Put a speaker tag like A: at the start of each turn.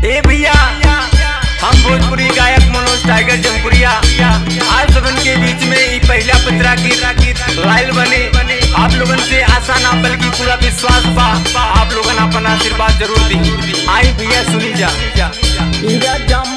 A: ए भैया, हम भोजपुरी गायक मनोज टाइगर जमपुरिया आज सबन के बीच में ई पहला पत्रा की लाइल बने। आप लोगन से आशा ना बल्कि पूरा विश्वास बा, आप लोगन अपन आशीर्वाद जरूर दी। आई भैया सुनी जा।